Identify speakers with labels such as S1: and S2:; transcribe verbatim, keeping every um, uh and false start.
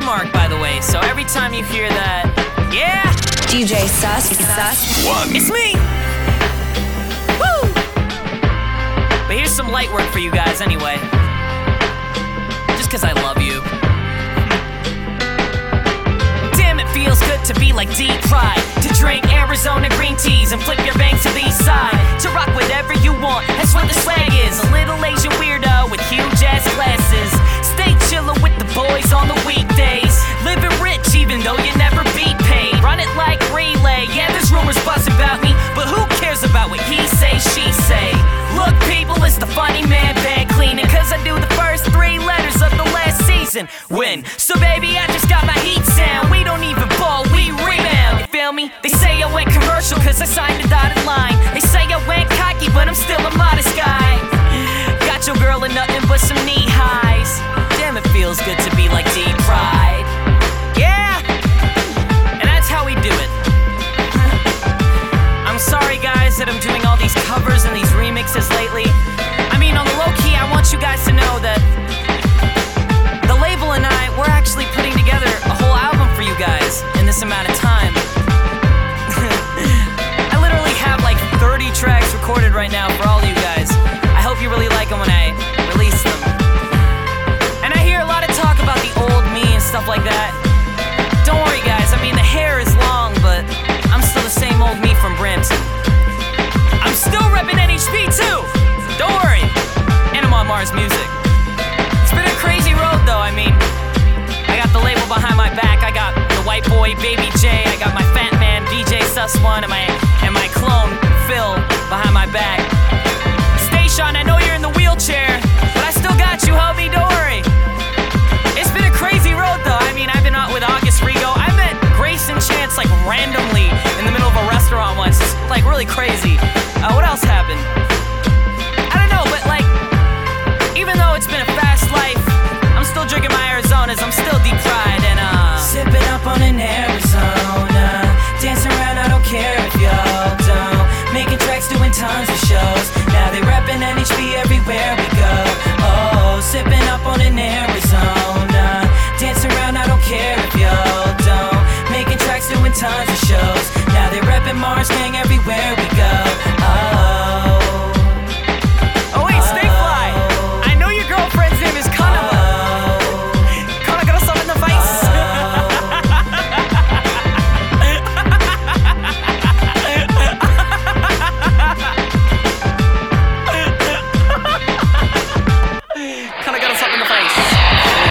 S1: trademark, by the way, so every time you hear that, yeah!
S2: D J Sus, Sus.
S3: One.
S1: It's me! Woo! But here's some light work for you guys anyway. Just cause I love you. Damn, it feels good to be like deep fried. To drink Arizona green teas and flip your bangs to the east side. To rock whatever you want, that's what the swag is. A little Asian weirdo with huge ass glasses. Stay chillin' with the boys on the weekdays. Living rich even though you never be paid. Run it like relay, yeah there's rumors buzzing about me, but who cares about what he say, she say. Look people, it's the funny man bag cleaning, cause I do the first three letters of the last season. Win. So baby I just got my heat sound. We don't even ball, we rebound. You feel me? They say I went commercial cause I signed a dotted line. They say I went cocky but I'm still a modest guy. Got your girl in nothing but some knee highs. Damn, it feels good to be like deep fried. Yeah! And that's how we do it. I'm sorry guys that I'm doing all these covers and these remixes lately. I mean, on the low key, I want you guys to know that the label and I, we're actually putting together a whole album for you guys in this amount of time. I literally have like thirty tracks recorded right now for all of you guys. I hope you really like them when I release them. And I hear a lot of talk about the old me and stuff like that. Don't worry guys, I mean the hair is long, but I'm still the same old me from Brampton. I'm still repping N H P too! Don't worry! And I'm on Mars Music. It's been a crazy road though, I mean, I got the label behind my back, I got the white boy Baby J, I got my fat man D J Sus One, and my, and my clone Phil behind my back. Station, I know you're in the wheelchair, but I still got you, homie, don't worry. It's been a crazy road though, I mean, I've been out with August Rigo. I met Grace and Chance like randomly in the middle of a restaurant once, like really crazy. Uh, what else happened? I don't know, but like, even though it's been a fast life, I'm still drinking my Arizonas, I'm still deep fried and uh sipping up on an Arizona, dancing around, I don't care if y'all don't. Making tracks, doing tons of shows. Now they reppin' N H B everywhere we go. Oh, sipping up on an Arizona, dancing around, I don't care if y'all don't. Making tracks, doing tons of shows. Now they reppin' Mars Gang everywhere.